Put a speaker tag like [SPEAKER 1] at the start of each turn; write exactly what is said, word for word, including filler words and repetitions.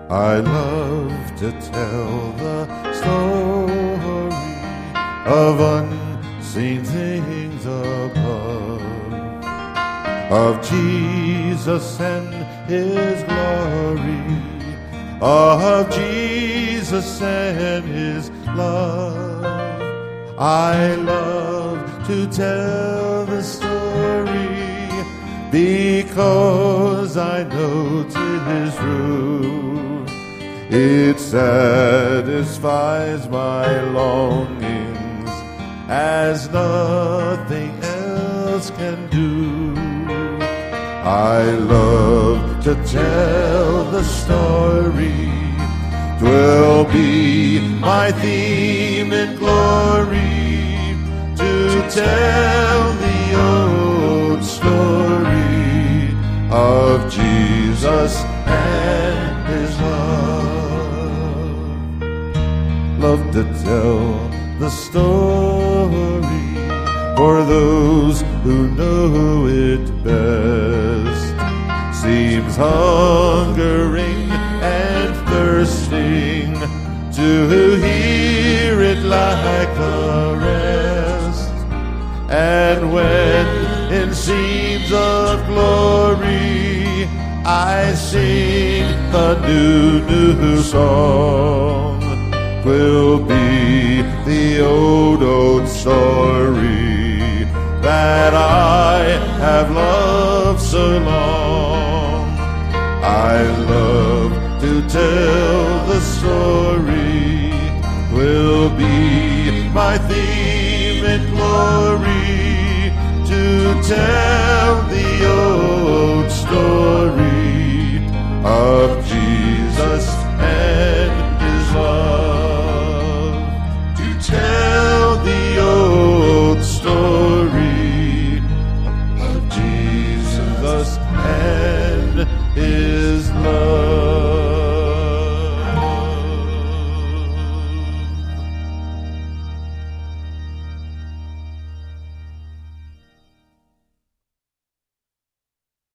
[SPEAKER 1] I love to tell the story of unseen things above, of Jesus and his glory, of Jesus and his love. I love to tell the story because I know 'tis true. It satisfies my longings as nothing else can do. I love to tell the story, 'twill be my theme in glory, to tell the old story of Jesus and his love. Love to tell the story for those who know it best. Seems hungering and thirsting to hear it like the rest. And when in scenes of glory I sing a new, new song, 'twill be the old, old story that I have loved so long. I love to tell the story, will be my theme in glory, to tell